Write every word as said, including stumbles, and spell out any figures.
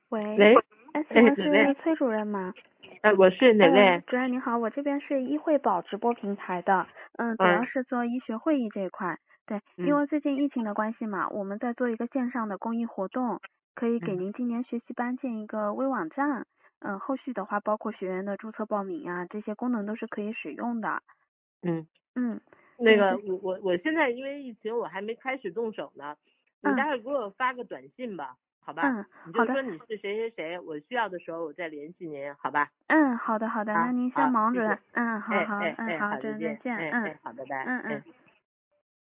喂， 喂， 哎，请哎， 问哪位？ 是崔主任吗？ 呃，我是哪嗯， 位？ 主任您好，我这边是医惠保直播平台的，嗯，主要嗯是做医学会议这一块。对，因嗯为最近疫情的关系嘛，我们在做一个线上的公益活动，可以给嗯您今年学习班建一个微网站。嗯，后续的话，包括学员的注册报名啊，这些功能都是可以使用的。 嗯， 嗯，对，所那个以我我我现在因为疫情我还没开始动手呢，你嗯待会儿给我发个短信吧，好吧？ 嗯，好的， 你就说你是谁谁谁，我需要的时候我再联系您，好吧？ 嗯，好的好的，那好， 您先好， 忙着。 谢谢。 嗯，好哎好，嗯， 哎哎哎， 好， 好， 主再见。 任再见。嗯哎哎，好，拜拜。 嗯嗯。 哎。